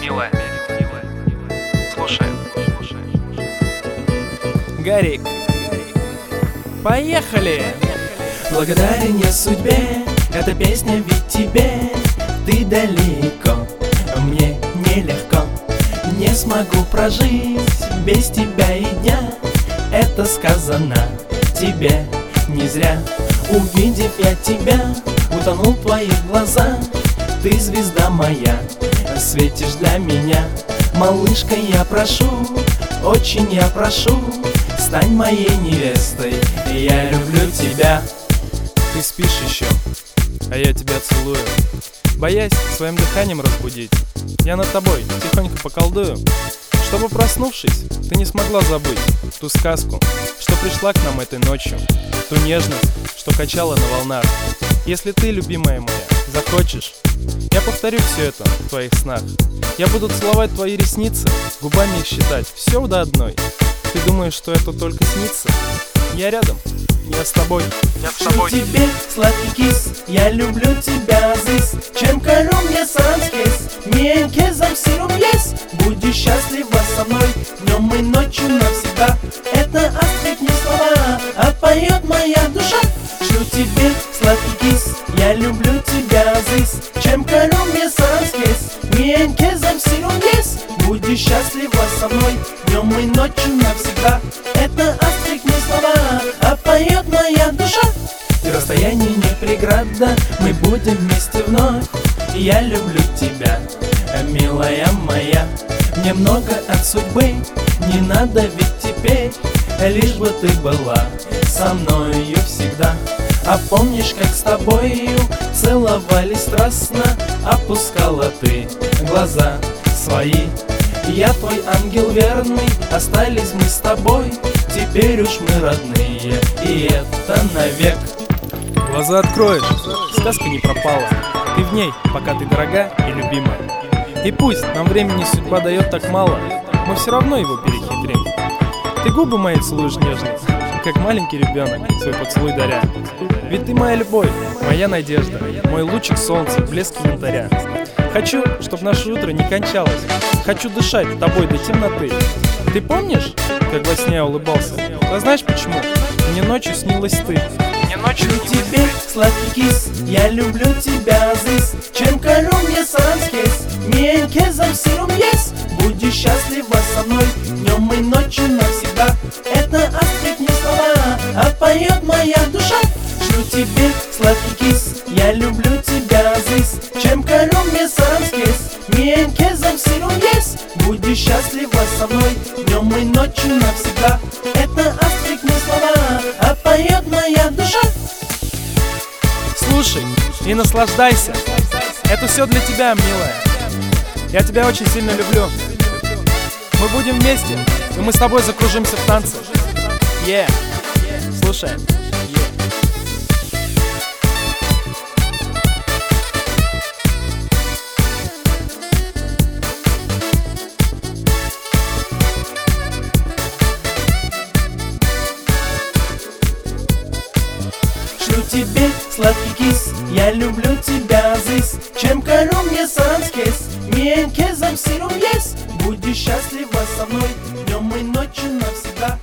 милая. Слушай. Гарик, поехали! Благодарен я судьбе, эта песня ведь тебе. Ты далеко, мне нелегко. Не смогу прожить без тебя и дня. Это сказано тебе не зря. Увидев я тебя, утонул в твоих глазах. Ты звезда моя, светишь для меня. Малышка, я прошу, очень я прошу, стань моей невестой, я люблю тебя. Ты спишь еще, а я тебя целую. Боясь своим дыханием разбудить, я над тобой тихонько поколдую, чтобы, проснувшись, ты не смогла забыть ту сказку, что пришла к нам этой ночью, ту нежность, что качала на волнах. Если ты, любимая моя, захочешь, я повторю все это в твоих снах. Я буду целовать твои ресницы, губами их считать, все до одной. Ты думаешь, что это только снится? Я рядом, я с тобой. Шлю тебе сладкий кис, я люблю тебя, зис. Чем кором я сам скис, миеньке замсирум есть. Будешь счастлива со мной, днем и ночью навсегда. Это Астрид не слова, а поет моя душа. Шлю тебе сладкий кис, я люблю тебя, зис. Чем кором я сам скис, миеньке замсирум есть. Будешь счастлива со мной, днем и ночью навсегда. Это Астрид не слова, а поет моя душа. И расстояние не преграда, мы будем вместе вновь. Я люблю тебя, милая моя. Мне много от судьбы не надо ведь теперь, лишь бы ты была со мною всегда. А помнишь, как с тобою целовались страстно, опускала ты глаза свои. Я твой ангел верный, остались мы с тобой. Теперь уж мы родные, и это навек. Глаза откроешь, сказка не пропала. Ты в ней, пока ты дорога и любимая. И пусть нам времени судьба дает так мало, мы все равно его перехитрим. Ты губы мои целуешь нежно, как маленький ребенок, свой поцелуй даря. Ведь ты моя любовь, моя надежда, мой лучик солнца, блеск янтаря. Хочу, чтоб наше утро не кончалось. Хочу дышать тобой до темноты. Ты помнишь, как во сне я улыбался? А знаешь почему? Мне ночью снилась ты. Мне ночью тебе сладкий кис, я люблю тебя, зис. Чем кором я сам скис, миеньке замсирум есть. Будешь счастлива со мной, днем и ночью навсегда. Это Астрид не слова, а поет моя душа. Шлю тебе сладкий кис, я люблю тебя, зис. Чем кором я сам скис, миеньке замсирум есть. Будешь счастлива со мной, днем и ночью навсегда. Это Астрид не слова, а поет моя душа. Слушай и наслаждайся. Это все для тебя, милая. Я тебя очень сильно люблю. Мы будем вместе, и мы с тобой закружимся в танце. Слушай. Шлю тебе сладкий кис, я люблю тебя, зис. Чем кором я сам скис, миеньке замсирум есть. Будешь счастлива со мной, днем и ночью навсегда.